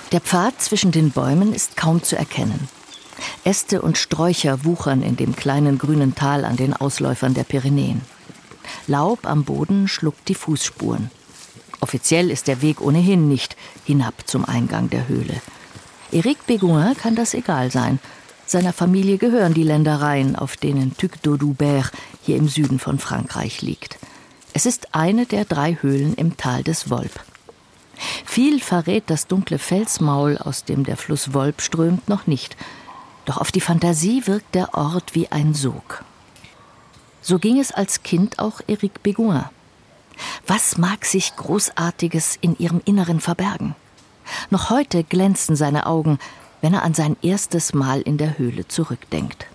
Der Pfad zwischen den Bäumen ist kaum zu erkennen. Äste und Sträucher wuchern in dem kleinen grünen Tal an den Ausläufern der Pyrenäen. Laub am Boden schluckt die Fußspuren. Offiziell ist der Weg ohnehin nicht hinab zum Eingang der Höhle. Éric Bégoin kann das egal sein. Seiner Familie gehören die Ländereien, auf denen Tuc d'Audubert hier im Süden von Frankreich liegt. Es ist eine der 3 Höhlen im Tal des Volpe. Viel verrät das dunkle Felsmaul, aus dem der Fluss Volpe strömt, noch nicht. Doch auf die Fantasie wirkt der Ort wie ein Sog. So ging es als Kind auch Éric Bégoin. Was mag sich Großartiges in ihrem Inneren verbergen? Noch heute glänzen seine Augen, wenn er an sein erstes Mal in der Höhle zurückdenkt.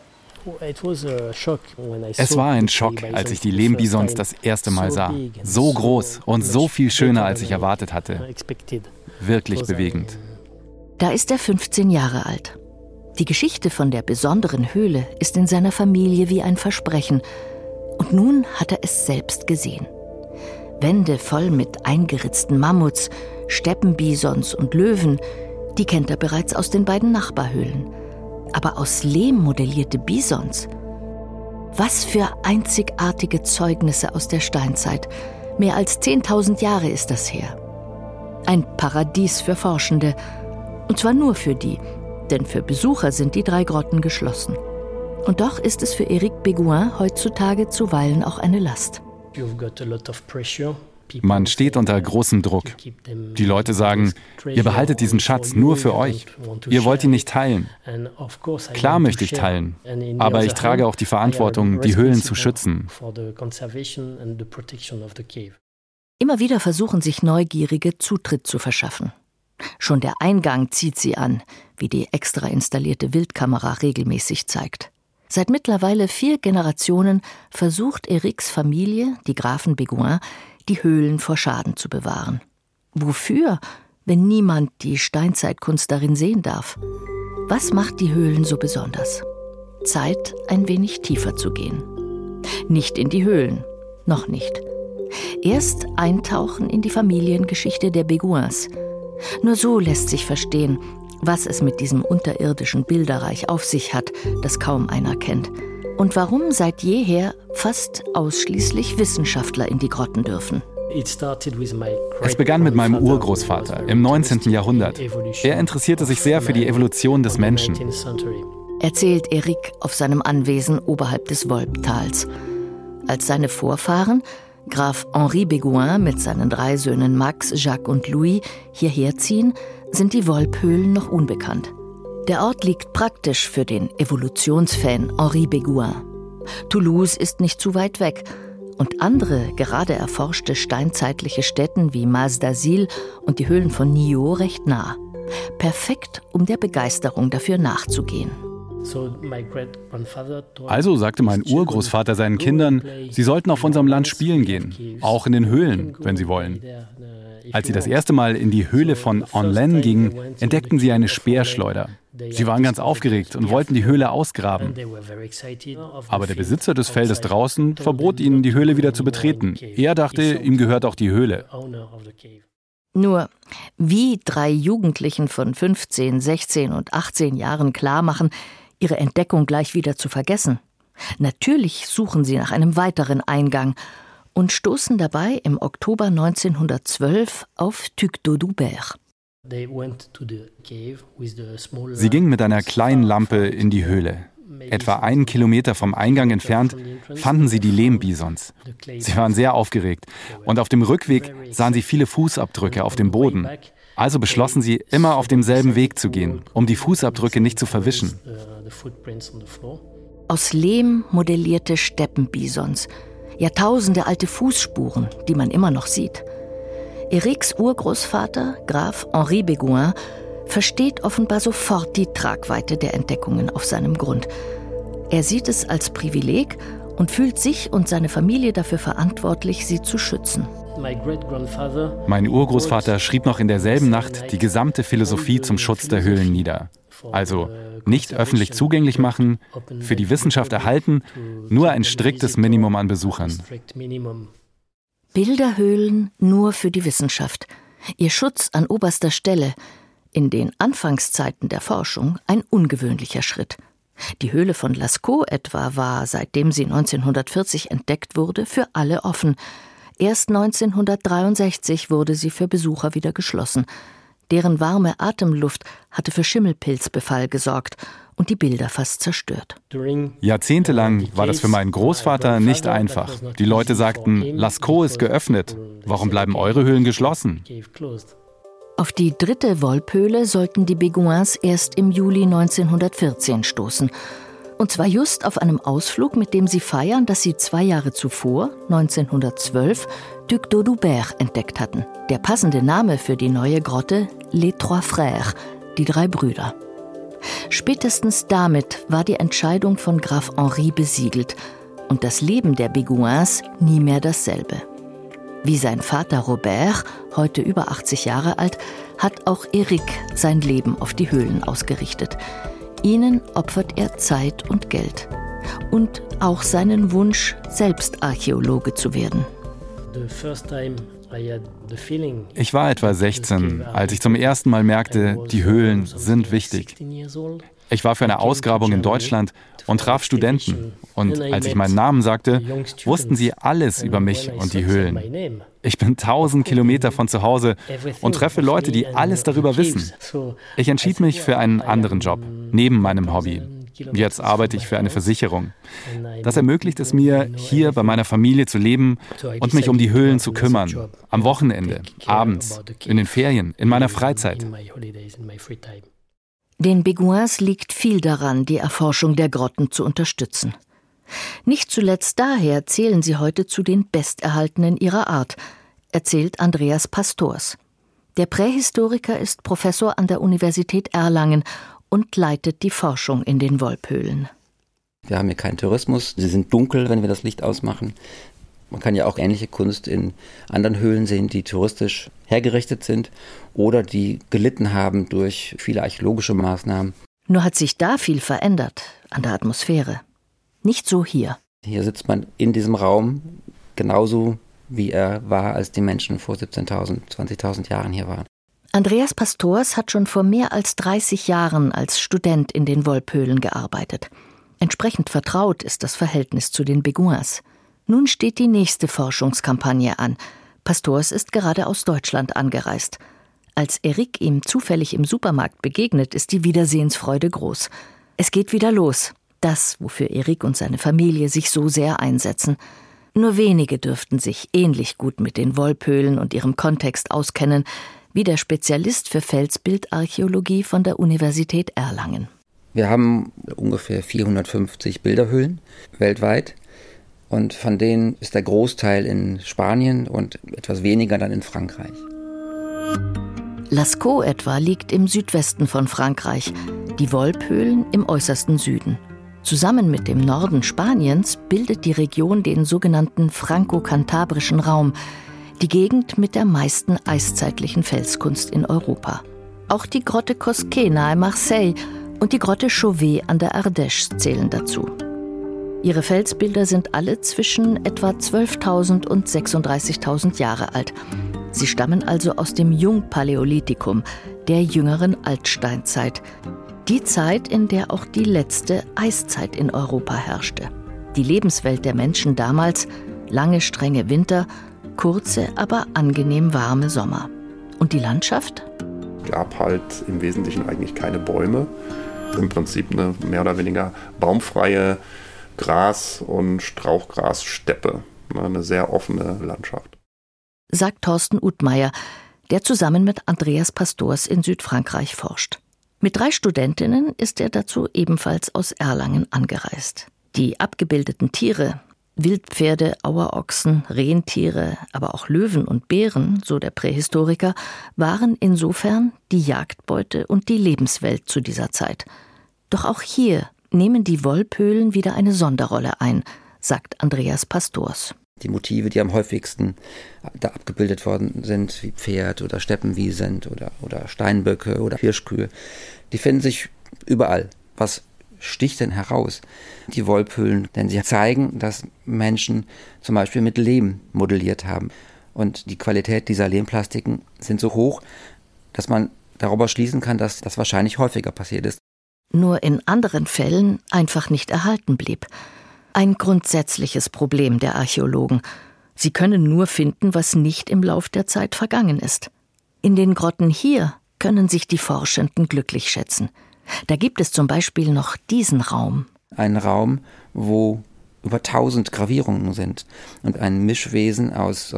Es war ein Schock, als ich die Lehmbisons das erste Mal sah. So groß und so viel schöner, als ich erwartet hatte. Wirklich bewegend. Da ist er 15 Jahre alt. Die Geschichte von der besonderen Höhle ist in seiner Familie wie ein Versprechen. Und nun hat er es selbst gesehen. Wände voll mit eingeritzten Mammuts, Steppenbisons und Löwen, die kennt er bereits aus den beiden Nachbarhöhlen. Aber aus Lehm modellierte Bisons? Was für einzigartige Zeugnisse aus der Steinzeit. Mehr als 10.000 Jahre ist das her. Ein Paradies für Forschende. Und zwar nur für die, denn für Besucher sind die 3 Grotten geschlossen. Und doch ist es für Éric Bégoin heutzutage zuweilen auch eine Last. Man steht unter großem Druck. Die Leute sagen, ihr behaltet diesen Schatz nur für euch. Ihr wollt ihn nicht teilen. Klar möchte ich teilen, aber ich trage auch die Verantwortung, die Höhlen zu schützen. Immer wieder versuchen sich Neugierige Zutritt zu verschaffen. Schon der Eingang zieht sie an, wie die extra installierte Wildkamera regelmäßig zeigt. Seit mittlerweile 4 Generationen versucht Érics Familie, die Grafen Bégoin, die Höhlen vor Schaden zu bewahren. Wofür, wenn niemand die Steinzeitkunst darin sehen darf? Was macht die Höhlen so besonders? Zeit, ein wenig tiefer zu gehen. Nicht in die Höhlen, noch nicht. Erst eintauchen in die Familiengeschichte der Bégoins. Nur so lässt sich verstehen, was es mit diesem unterirdischen Bilderreich auf sich hat, das kaum einer kennt. Und warum seit jeher fast ausschließlich Wissenschaftler in die Grotten dürfen. Es begann mit meinem Urgroßvater im 19. Jahrhundert. Er interessierte sich sehr für die Evolution des Menschen. Erzählt Éric auf seinem Anwesen oberhalb des Volpe-Tals. Als seine Vorfahren, Graf Henri Bégoin mit seinen 3 Söhnen Max, Jacques und Louis, hierher ziehen, sind die Volpe-Höhlen noch unbekannt. Der Ort liegt praktisch für den Evolutionsfan Henri Bégoin. Toulouse ist nicht zu weit weg und andere, gerade erforschte steinzeitliche Stätten wie Mas d'Azil und die Höhlen von Niort recht nah. Perfekt, um der Begeisterung dafür nachzugehen. Also sagte mein Urgroßvater seinen Kindern, sie sollten auf unserem Land spielen gehen, auch in den Höhlen, wenn sie wollen. Als sie das erste Mal in die Höhle von Anlaine gingen, entdeckten sie eine Speerschleuder. Sie waren ganz aufgeregt und wollten die Höhle ausgraben. Aber der Besitzer des Feldes draußen verbot ihnen, die Höhle wieder zu betreten. Er dachte, ihm gehört auch die Höhle. Nur, wie 3 Jugendlichen von 15, 16 und 18 Jahren klarmachen, ihre Entdeckung gleich wieder zu vergessen. Natürlich suchen sie nach einem weiteren Eingang und stoßen dabei im Oktober 1912 auf Tuc d'Audubert. Sie gingen mit einer kleinen Lampe in die Höhle. Etwa 1 Kilometer vom Eingang entfernt fanden sie die Lehmbisons. Sie waren sehr aufgeregt und auf dem Rückweg sahen sie viele Fußabdrücke auf dem Boden. Also beschlossen sie, immer auf demselben Weg zu gehen, um die Fußabdrücke nicht zu verwischen. Aus Lehm modellierte Steppenbisons, Jahrtausende alte Fußspuren, die man immer noch sieht. Érics Urgroßvater, Graf Henri Bégoin, versteht offenbar sofort die Tragweite der Entdeckungen auf seinem Grund. Er sieht es als Privileg und fühlt sich und seine Familie dafür verantwortlich, sie zu schützen. Mein Urgroßvater schrieb noch in derselben Nacht die gesamte Philosophie zum Schutz der Höhlen nieder. Also nicht öffentlich zugänglich machen, für die Wissenschaft erhalten, nur ein striktes Minimum an Besuchern. Bilderhöhlen nur für die Wissenschaft. Ihr Schutz an oberster Stelle. In den Anfangszeiten der Forschung ein ungewöhnlicher Schritt. Die Höhle von Lascaux etwa war, seitdem sie 1940 entdeckt wurde, für alle offen. Erst 1963 wurde sie für Besucher wieder geschlossen. Deren warme Atemluft hatte für Schimmelpilzbefall gesorgt und die Bilder fast zerstört. Jahrzehntelang war das für meinen Großvater nicht einfach. Die Leute sagten, Lascaux ist geöffnet. Warum bleiben eure Höhlen geschlossen? Auf die dritte Wolphöhle sollten die Beguins erst im Juli 1914 stoßen. Und zwar just auf einem Ausflug, mit dem sie feiern, dass sie 2 Jahre zuvor, 1912, Duc d'Audubert entdeckt hatten. Der passende Name für die neue Grotte, Les Trois Frères, die 3 Brüder. Spätestens damit war die Entscheidung von Graf Henri besiegelt und das Leben der Beguins nie mehr dasselbe. Wie sein Vater Robert, heute über 80 Jahre alt, hat auch Eric sein Leben auf die Höhlen ausgerichtet. Ihnen opfert er Zeit und Geld. Und auch seinen Wunsch, selbst Archäologe zu werden. Ich war etwa 16, als ich zum ersten Mal merkte, die Höhlen sind wichtig. Ich war für eine Ausgrabung in Deutschland und traf Studenten. Und als ich meinen Namen sagte, wussten sie alles über mich und die Höhlen. Ich bin 1000 Kilometer von zu Hause und treffe Leute, die alles darüber wissen. Ich entschied mich für einen anderen Job, neben meinem Hobby. Jetzt arbeite ich für eine Versicherung. Das ermöglicht es mir, hier bei meiner Familie zu leben und mich um die Höhlen zu kümmern. Am Wochenende, abends, in den Ferien, in meiner Freizeit. Den Beguins liegt viel daran, die Erforschung der Grotten zu unterstützen. Nicht zuletzt daher zählen sie heute zu den besterhaltenen ihrer Art, erzählt Andreas Pastors. Der Prähistoriker ist Professor an der Universität Erlangen und leitet die Forschung in den Wolphöhlen. Wir haben hier keinen Tourismus, sie sind dunkel, wenn wir das Licht ausmachen. Man kann ja auch ähnliche Kunst in anderen Höhlen sehen, die touristisch hergerichtet sind oder die gelitten haben durch viele archäologische Maßnahmen. Nur hat sich da viel verändert an der Atmosphäre. Nicht so hier. Hier sitzt man in diesem Raum genauso, wie er war, als die Menschen vor 17.000, 20.000 Jahren hier waren. Andreas Pastors hat schon vor mehr als 30 Jahren als Student in den Wolphöhlen gearbeitet. Entsprechend vertraut ist das Verhältnis zu den Beguins. Nun steht die nächste Forschungskampagne an. Pastors ist gerade aus Deutschland angereist. Als Eric ihm zufällig im Supermarkt begegnet, ist die Wiedersehensfreude groß. Es geht wieder los. Das, wofür Eric und seine Familie sich so sehr einsetzen. Nur wenige dürften sich ähnlich gut mit den Wolphöhlen und ihrem Kontext auskennen, wie der Spezialist für Felsbildarchäologie von der Universität Erlangen. Wir haben ungefähr 450 Bilderhöhlen weltweit. Und von denen ist der Großteil in Spanien und etwas weniger dann in Frankreich. Lascaux etwa liegt im Südwesten von Frankreich, die Wolphöhlen im äußersten Süden. Zusammen mit dem Norden Spaniens bildet die Region den sogenannten franko-kantabrischen Raum, die Gegend mit der meisten eiszeitlichen Felskunst in Europa. Auch die Grotte Cosquet nahe Marseille und die Grotte Chauvet an der Ardèche zählen dazu. Ihre Felsbilder sind alle zwischen etwa 12.000 und 36.000 Jahre alt. Sie stammen also aus dem Jungpaläolithikum, der jüngeren Altsteinzeit. Die Zeit, in der auch die letzte Eiszeit in Europa herrschte. Die Lebenswelt der Menschen damals, lange strenge Winter, kurze, aber angenehm warme Sommer. Und die Landschaft? Es gab halt im Wesentlichen eigentlich keine Bäume. Im Prinzip eine mehr oder weniger baumfreie Gras- und Strauchgrassteppe. Eine sehr offene Landschaft. Sagt Thorsten Uthmeier, der zusammen mit Andreas Pastors in Südfrankreich forscht. Mit 3 Studentinnen ist er dazu ebenfalls aus Erlangen angereist. Die abgebildeten Tiere, Wildpferde, Auerochsen, Rentiere, aber auch Löwen und Bären, so der Prähistoriker, waren insofern die Jagdbeute und die Lebenswelt zu dieser Zeit. Doch auch hier nehmen die Wolphöhlen wieder eine Sonderrolle ein, sagt Andreas Pastors. Die Motive, die am häufigsten da abgebildet worden sind, wie Pferd oder Steppenwiesent oder Steinböcke oder Hirschkühe, die finden sich überall. Was sticht denn heraus? Die Wolphöhlen, denn sie zeigen, dass Menschen zum Beispiel mit Lehm modelliert haben. Und die Qualität dieser Lehmplastiken sind so hoch, dass man darüber schließen kann, dass das wahrscheinlich häufiger passiert ist. Nur in anderen Fällen einfach nicht erhalten blieb. Ein grundsätzliches Problem der Archäologen. Sie können nur finden, was nicht im Lauf der Zeit vergangen ist. In den Grotten hier können sich die Forschenden glücklich schätzen. Da gibt es zum Beispiel noch diesen Raum. Ein Raum, wo über 1000 Gravierungen sind und ein Mischwesen aus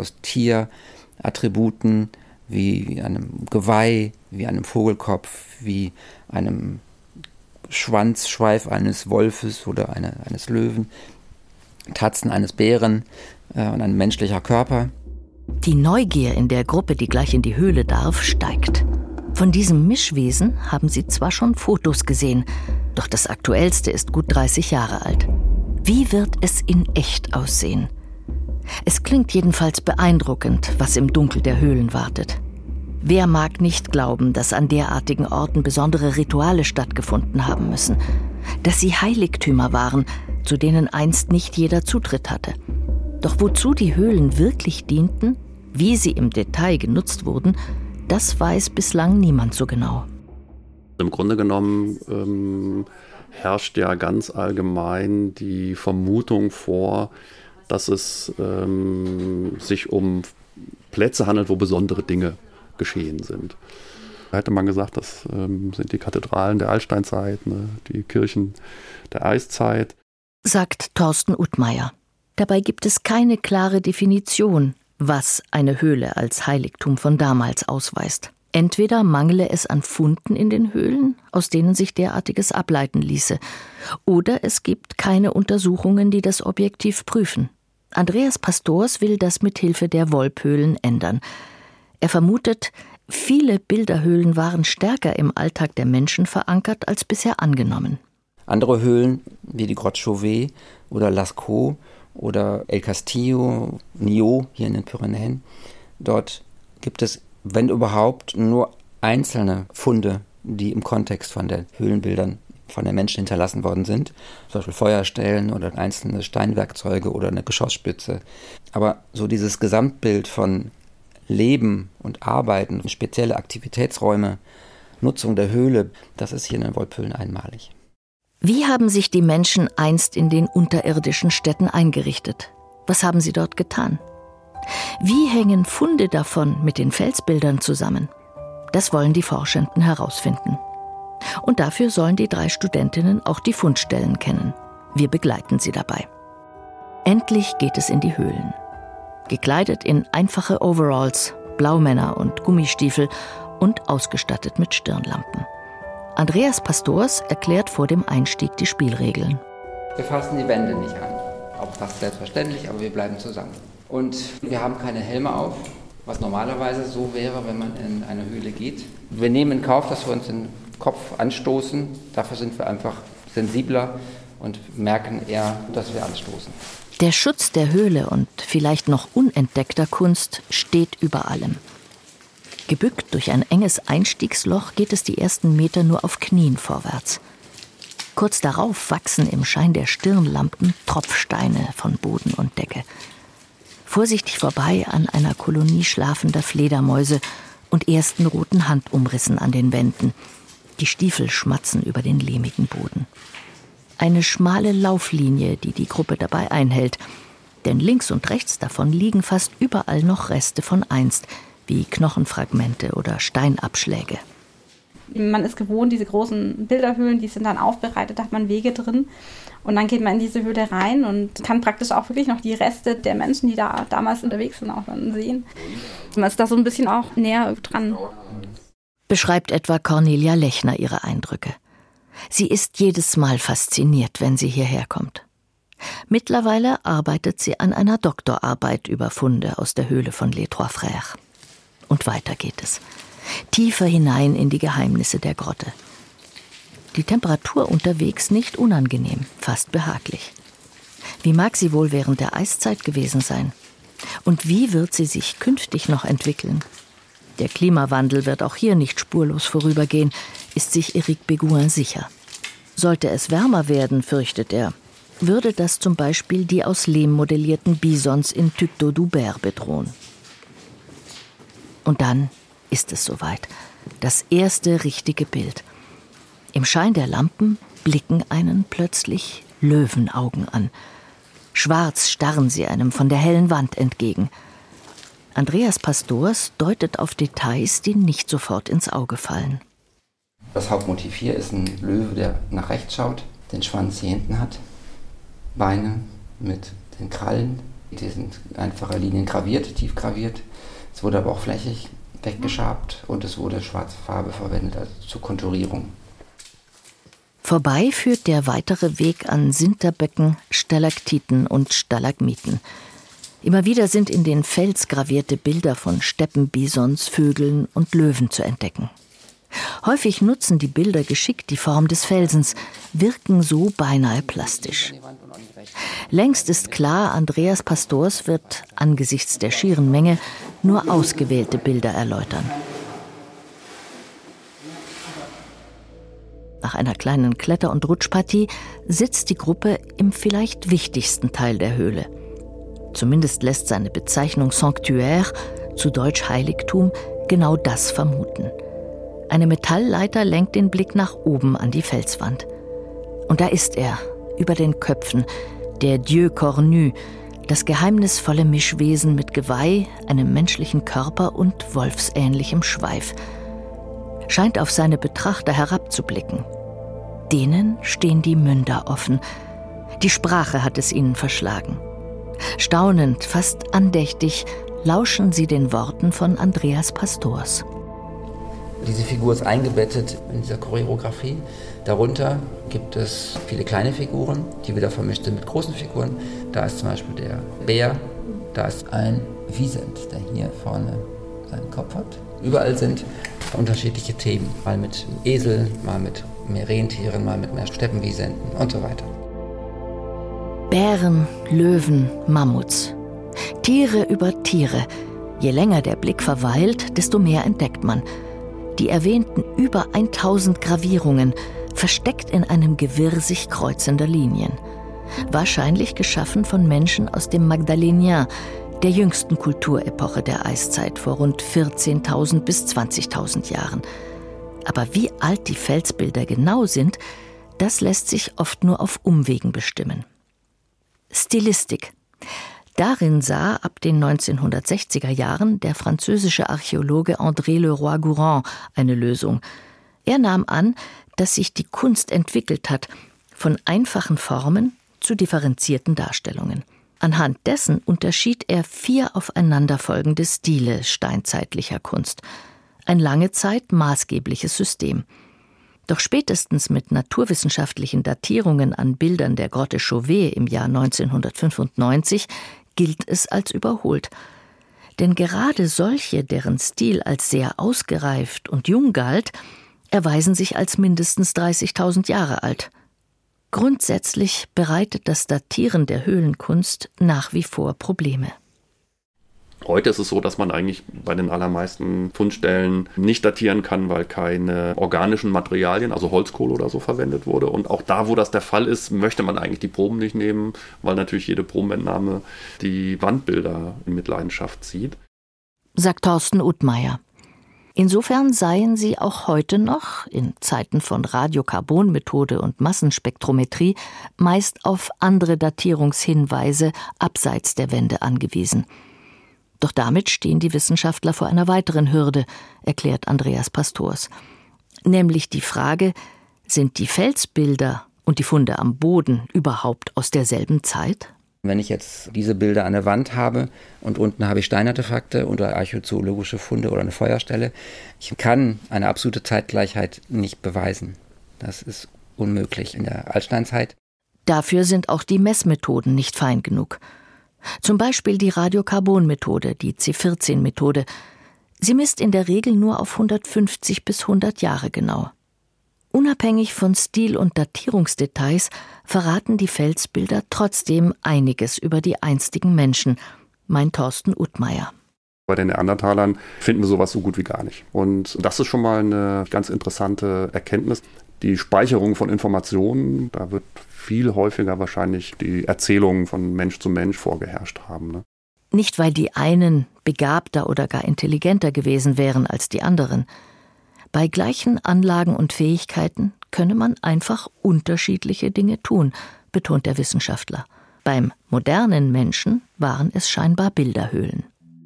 Tierattributen wie einem Geweih, wie einem Vogelkopf, wie einem Schwanzschweif eines Wolfes oder eines Löwen, Tatzen eines Bären und ein menschlicher Körper. Die Neugier in der Gruppe, die gleich in die Höhle darf, steigt. Von diesem Mischwesen haben sie zwar schon Fotos gesehen, doch das aktuellste ist gut 30 Jahre alt. Wie wird es in echt aussehen? Es klingt jedenfalls beeindruckend, was im Dunkel der Höhlen wartet. Wer mag nicht glauben, dass an derartigen Orten besondere Rituale stattgefunden haben müssen, dass sie Heiligtümer waren, zu denen einst nicht jeder Zutritt hatte. Doch wozu die Höhlen wirklich dienten, wie sie im Detail genutzt wurden, das weiß bislang niemand so genau. Im Grunde genommen herrscht ja ganz allgemein die Vermutung vor, dass es sich um Plätze handelt, wo besondere Dinge geschehen sind. Da hätte man gesagt, das sind die Kathedralen der Altsteinzeit, ne, die Kirchen der Eiszeit. Sagt Thorsten Uthmeier. Dabei gibt es keine klare Definition, was eine Höhle als Heiligtum von damals ausweist. Entweder mangle es an Funden in den Höhlen, aus denen sich derartiges ableiten ließe, oder es gibt keine Untersuchungen, die das objektiv prüfen. Andreas Pastors will das mit Hilfe der Wolphöhlen ändern. Er vermutet, viele Bilderhöhlen waren stärker im Alltag der Menschen verankert als bisher angenommen. Andere Höhlen, wie die Grotte Chauvet oder Lascaux oder El Castillo, Nio hier in den Pyrenäen, dort gibt es, wenn überhaupt, nur einzelne Funde, die im Kontext von den Höhlenbildern von den Menschen hinterlassen worden sind. Zum Beispiel Feuerstellen oder einzelne Steinwerkzeuge oder eine Geschossspitze. Aber so dieses Gesamtbild von Leben und Arbeiten, spezielle Aktivitätsräume, Nutzung der Höhle, das ist hier in den Wolphöhlen einmalig. Wie haben sich die Menschen einst in den unterirdischen Städten eingerichtet? Was haben sie dort getan? Wie hängen Funde davon mit den Felsbildern zusammen? Das wollen die Forschenden herausfinden. Und dafür sollen die 3 Studentinnen auch die Fundstellen kennen. Wir begleiten sie dabei. Endlich geht es in die Höhlen. Gekleidet in einfache Overalls, Blaumänner und Gummistiefel und ausgestattet mit Stirnlampen. Andreas Pastors erklärt vor dem Einstieg die Spielregeln. Wir fassen die Wände nicht an. Auch fast selbstverständlich, aber wir bleiben zusammen. Und wir haben keine Helme auf, was normalerweise so wäre, wenn man in eine Höhle geht. Wir nehmen in Kauf, dass wir uns den Kopf anstoßen. Dafür sind wir einfach sensibler und merken eher, dass wir anstoßen. Der Schutz der Höhle und vielleicht noch unentdeckter Kunst steht über allem. Gebückt durch ein enges Einstiegsloch geht es die ersten Meter nur auf Knien vorwärts. Kurz darauf wachsen im Schein der Stirnlampen Tropfsteine von Boden und Decke. Vorsichtig vorbei an einer Kolonie schlafender Fledermäuse und ersten roten Handumrissen an den Wänden. Die Stiefel schmatzen über den lehmigen Boden. Eine schmale Lauflinie, die die Gruppe dabei einhält. Denn links und rechts davon liegen fast überall noch Reste von einst, wie Knochenfragmente oder Steinabschläge. Man ist gewohnt, diese großen Bilderhöhlen, die sind dann aufbereitet, da hat man Wege drin. Und dann geht man in diese Höhle rein und kann praktisch auch wirklich noch die Reste der Menschen, die da damals unterwegs sind, auch dann sehen. Man ist da so ein bisschen auch näher dran. Beschreibt etwa Cornelia Lechner ihre Eindrücke. Sie ist jedes Mal fasziniert, wenn sie hierher kommt. Mittlerweile arbeitet sie an einer Doktorarbeit über Funde aus der Höhle von Les Trois Frères. Und weiter geht es. Tiefer hinein in die Geheimnisse der Grotte. Die Temperatur unterwegs nicht unangenehm, fast behaglich. Wie mag sie wohl während der Eiszeit gewesen sein? Und wie wird sie sich künftig noch entwickeln? Der Klimawandel wird auch hier nicht spurlos vorübergehen, ist sich Éric Bégouin sicher. Sollte es wärmer werden, fürchtet er, würde das zum Beispiel die aus Lehm modellierten Bisons in Tuc d'Audubert bedrohen. Und dann ist es soweit. Das erste richtige Bild. Im Schein der Lampen blicken einen plötzlich Löwenaugen an. Schwarz starren sie einem von der hellen Wand entgegen. Andreas Pastors deutet auf Details, die nicht sofort ins Auge fallen. Das Hauptmotiv hier ist ein Löwe, der nach rechts schaut, den Schwanz hier hinten hat, Beine mit den Krallen, die sind einfacher Linien graviert, tief graviert. Es wurde aber auch flächig weggeschabt und es wurde schwarze Farbe verwendet, also zur Konturierung. Vorbei führt der weitere Weg an Sinterböcken, Stalaktiten und Stalagmiten. Immer wieder sind in den Fels gravierte Bilder von Steppenbisons, Vögeln und Löwen zu entdecken. Häufig nutzen die Bilder geschickt die Form des Felsens, wirken so beinahe plastisch. Längst ist klar, Andreas Pastors wird angesichts der schieren Menge nur ausgewählte Bilder erläutern. Nach einer kleinen Kletter- und Rutschpartie sitzt die Gruppe im vielleicht wichtigsten Teil der Höhle. Zumindest lässt seine Bezeichnung Sanctuaire, zu Deutsch Heiligtum, genau das vermuten. Eine Metallleiter lenkt den Blick nach oben an die Felswand. Und da ist er, über den Köpfen, der Dieu cornu, das geheimnisvolle Mischwesen mit Geweih, einem menschlichen Körper und wolfsähnlichem Schweif. Scheint auf seine Betrachter herabzublicken. Denen stehen die Münder offen. Die Sprache hat es ihnen verschlagen. Staunend, fast andächtig, lauschen sie den Worten von Andreas Pastors. Diese Figur ist eingebettet in dieser Choreografie. Darunter gibt es viele kleine Figuren, die wieder vermischt sind mit großen Figuren. Da ist zum Beispiel der Bär, da ist ein Wisent, der hier vorne seinen Kopf hat. Überall sind unterschiedliche Themen. Mal mit Esel, mal mit mehr Rentieren, mal mit mehr Steppenwisenten und so weiter. Bären, Löwen, Mammuts. Tiere über Tiere. Je länger der Blick verweilt, desto mehr entdeckt man. Die erwähnten über 1000 Gravierungen, versteckt in einem Gewirr sich kreuzender Linien. Wahrscheinlich geschaffen von Menschen aus dem Magdalénien, der jüngsten Kulturepoche der Eiszeit vor rund 14.000 bis 20.000 Jahren. Aber wie alt die Felsbilder genau sind, das lässt sich oft nur auf Umwegen bestimmen. Stilistik. Darin sah ab den 1960er Jahren der französische Archäologe André Leroi-Gourhan eine Lösung. Er nahm an, dass sich die Kunst entwickelt hat, von einfachen Formen zu differenzierten Darstellungen. Anhand dessen unterschied er 4 aufeinanderfolgende Stile steinzeitlicher Kunst. Ein lange Zeit maßgebliches System. Doch spätestens mit naturwissenschaftlichen Datierungen an Bildern der Grotte Chauvet im Jahr 1995 gilt es als überholt. Denn gerade solche, deren Stil als sehr ausgereift und jung galt, erweisen sich als mindestens 30.000 Jahre alt. Grundsätzlich bereitet das Datieren der Höhlenkunst nach wie vor Probleme. Heute ist es so, dass man eigentlich bei den allermeisten Fundstellen nicht datieren kann, weil keine organischen Materialien, also Holzkohle oder so, verwendet wurde. Und auch da, wo das der Fall ist, möchte man eigentlich die Proben nicht nehmen, weil natürlich jede Probenentnahme die Wandbilder in Mitleidenschaft zieht. Sagt Thorsten Uthmeier. Insofern seien sie auch heute noch, in Zeiten von Radiokarbonmethode und Massenspektrometrie, meist auf andere Datierungshinweise abseits der Wände angewiesen. Doch damit stehen die Wissenschaftler vor einer weiteren Hürde, erklärt Andreas Pastors. Nämlich die Frage, sind die Felsbilder und die Funde am Boden überhaupt aus derselben Zeit? Wenn ich jetzt diese Bilder an der Wand habe und unten habe ich Steinartefakte oder archäozoologische Funde oder eine Feuerstelle, ich kann eine absolute Zeitgleichheit nicht beweisen. Das ist unmöglich in der Altsteinzeit. Dafür sind auch die Messmethoden nicht fein genug. Zum Beispiel die Radiokarbonmethode, die C14-Methode. Sie misst in der Regel nur auf 150 bis 100 Jahre genau. Unabhängig von Stil- und Datierungsdetails verraten die Felsbilder trotzdem einiges über die einstigen Menschen, meint Thorsten Uthmeier. Bei den Neandertalern finden wir sowas so gut wie gar nicht. Und das ist schon mal eine ganz interessante Erkenntnis. Die Speicherung von Informationen, da wird viel häufiger wahrscheinlich die Erzählungen von Mensch zu Mensch vorgeherrscht haben. Ne? Nicht, weil die einen begabter oder gar intelligenter gewesen wären als die anderen. Bei gleichen Anlagen und Fähigkeiten könne man einfach unterschiedliche Dinge tun, betont der Wissenschaftler. Beim modernen Menschen waren es scheinbar Bilderhöhlen.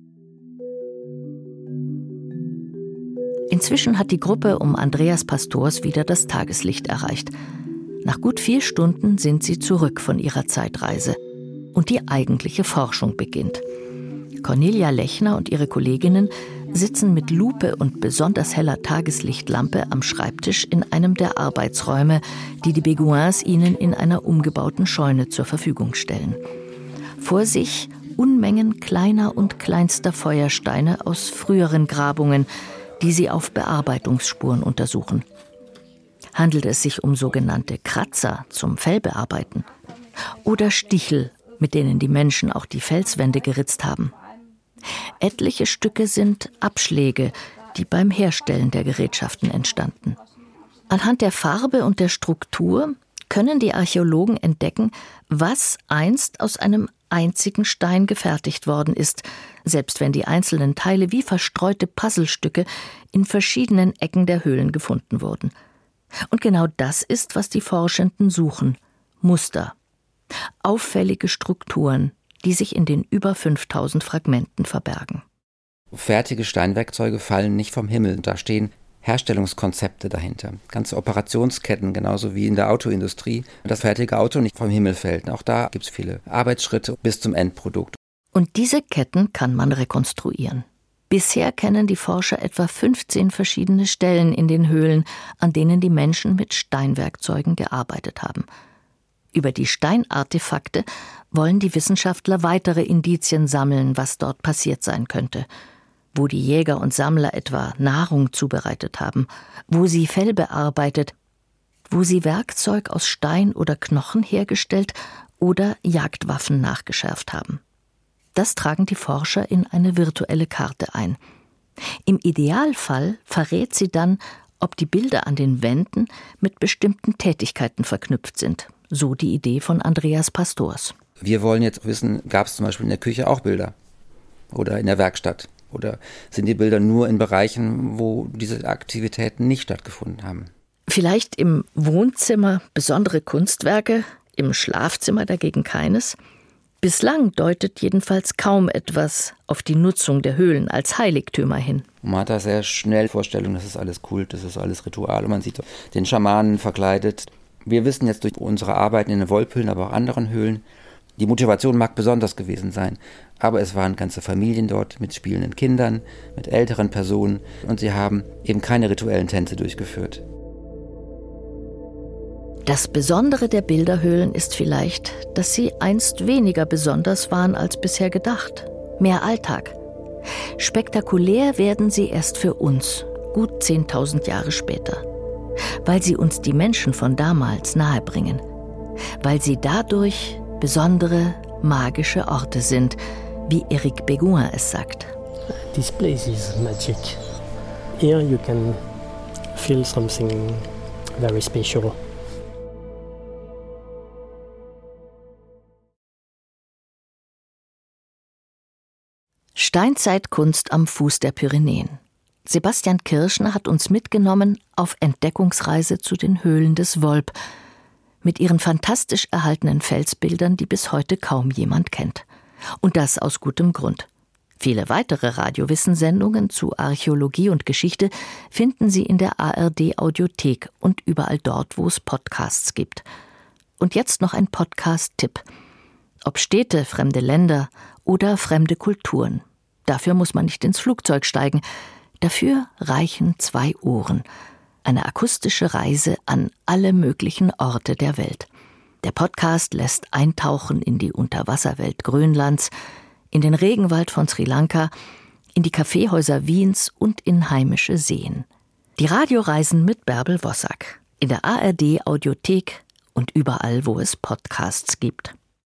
Inzwischen hat die Gruppe um Andreas Pastors wieder das Tageslicht erreicht. Nach gut 4 Stunden sind sie zurück von ihrer Zeitreise. Und die eigentliche Forschung beginnt. Cornelia Lechner und ihre Kolleginnen sitzen mit Lupe und besonders heller Tageslichtlampe am Schreibtisch in einem der Arbeitsräume, die die Beguins ihnen in einer umgebauten Scheune zur Verfügung stellen. Vor sich Unmengen kleiner und kleinster Feuersteine aus früheren Grabungen, die sie auf Bearbeitungsspuren untersuchen. Handelt es sich um sogenannte Kratzer zum Fellbearbeiten oder Stichel, mit denen die Menschen auch die Felswände geritzt haben? Etliche Stücke sind Abschläge, die beim Herstellen der Gerätschaften entstanden. Anhand der Farbe und der Struktur können die Archäologen entdecken, was einst aus einem einzigen Stein gefertigt worden ist, selbst wenn die einzelnen Teile wie verstreute Puzzlestücke in verschiedenen Ecken der Höhlen gefunden wurden. Und genau das ist, was die Forschenden suchen: Muster. Auffällige Strukturen, die sich in den über 5000 Fragmenten verbergen. Fertige Steinwerkzeuge fallen nicht vom Himmel. Da stehen Herstellungskonzepte dahinter. Ganze Operationsketten, genauso wie in der Autoindustrie. Das fertige Auto nicht vom Himmel fällt. Auch da gibt es viele Arbeitsschritte bis zum Endprodukt. Und diese Ketten kann man rekonstruieren. Bisher kennen die Forscher etwa 15 verschiedene Stellen in den Höhlen, an denen die Menschen mit Steinwerkzeugen gearbeitet haben. Über die Steinartefakte wollen die Wissenschaftler weitere Indizien sammeln, was dort passiert sein könnte. Wo die Jäger und Sammler etwa Nahrung zubereitet haben, wo sie Fell bearbeitet, wo sie Werkzeug aus Stein oder Knochen hergestellt oder Jagdwaffen nachgeschärft haben. Das tragen die Forscher in eine virtuelle Karte ein. Im Idealfall verrät sie dann, ob die Bilder an den Wänden mit bestimmten Tätigkeiten verknüpft sind. So die Idee von Andreas Pastors. Wir wollen jetzt wissen, gab es zum Beispiel in der Küche auch Bilder? Oder in der Werkstatt? Oder sind die Bilder nur in Bereichen, wo diese Aktivitäten nicht stattgefunden haben? Vielleicht im Wohnzimmer besondere Kunstwerke, im Schlafzimmer dagegen keines? Bislang deutet jedenfalls kaum etwas auf die Nutzung der Höhlen als Heiligtümer hin. Man hat da sehr schnell Vorstellungen, das ist alles Kult, das ist alles Ritual. Und man sieht den Schamanen verkleidet. Wir wissen jetzt durch unsere Arbeiten in den Wolphöhlen, aber auch anderen Höhlen, die Motivation mag besonders gewesen sein. Aber es waren ganze Familien dort mit spielenden Kindern, mit älteren Personen. Und sie haben eben keine rituellen Tänze durchgeführt. Das Besondere der Bilderhöhlen ist vielleicht, dass sie einst weniger besonders waren als bisher gedacht. Mehr Alltag. Spektakulär werden sie erst für uns, gut 10.000 Jahre später. Weil sie uns die Menschen von damals nahebringen. Weil sie dadurch besondere, magische Orte sind, wie Éric Beguin es sagt. This place is magic. Here you can feel something very special. Steinzeitkunst am Fuß der Pyrenäen. Sebastian Kirschner hat uns mitgenommen auf Entdeckungsreise zu den Höhlen des Volp mit ihren fantastisch erhaltenen Felsbildern, die bis heute kaum jemand kennt. Und das aus gutem Grund. Viele weitere Radiowissen-Sendungen zu Archäologie und Geschichte finden Sie in der ARD-Audiothek und überall dort, wo es Podcasts gibt. Und jetzt noch ein Podcast-Tipp. Ob Städte, fremde Länder oder fremde Kulturen. Dafür muss man nicht ins Flugzeug steigen. Dafür reichen 2 Ohren. Eine akustische Reise an alle möglichen Orte der Welt. Der Podcast lässt eintauchen in die Unterwasserwelt Grönlands, in den Regenwald von Sri Lanka, in die Kaffeehäuser Wiens und in heimische Seen. Die Radioreisen mit Bärbel Wossack. In der ARD-Audiothek und überall, wo es Podcasts gibt.